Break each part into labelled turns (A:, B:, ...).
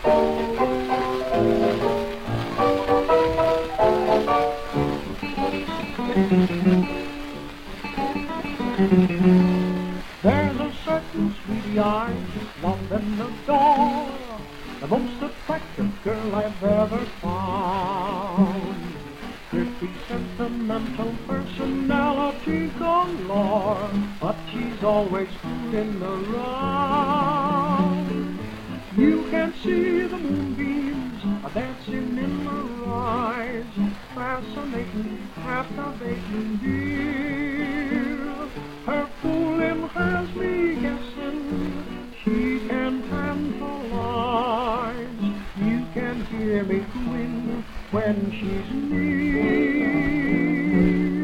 A: There's a certain sweetie I love and adore, the most attractive girl I've ever found. Pretty, sentimental personality galore, but she's always fooling around. You can see the moonbeams dancing in her eyes, fascinating, captivating, dear. Her fooling has me guessing she can tantalize. You can hear me cooing when she's near.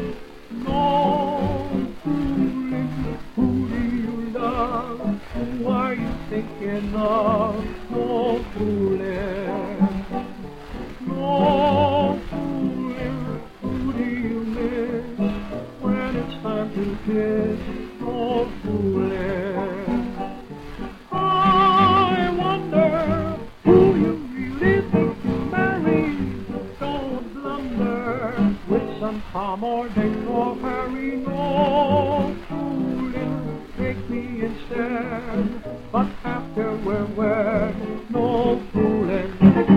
A: No fooling, who do you love? Who are you thinking of? No fooling, no fooling, who do you miss when it's time to kiss? No fooling. I wonder who you really think you marry. Don't blunder with some Tom or Dick or Harry. No fooling, take me instead. But after we're wed, no fooling.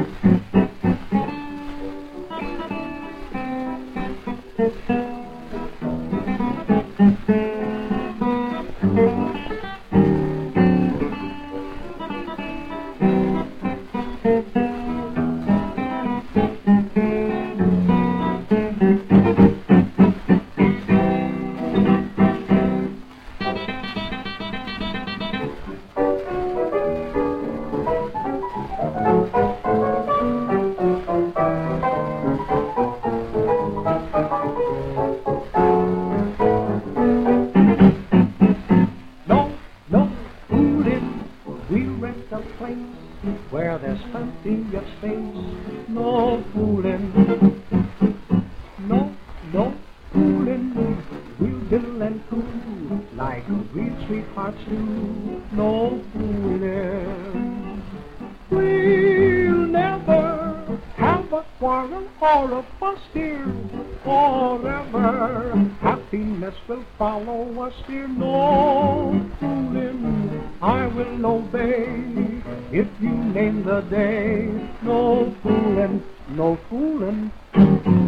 A: We rent a place where there's plenty of space. No fooling, no fooling. We'll diddle and coo like real sweethearts do. No fooling. We'll never have a quarrel or a fuss, dear. Forever happiness will follow us, dear. No fooling, I will obey if you name the day. No fooling, no fooling.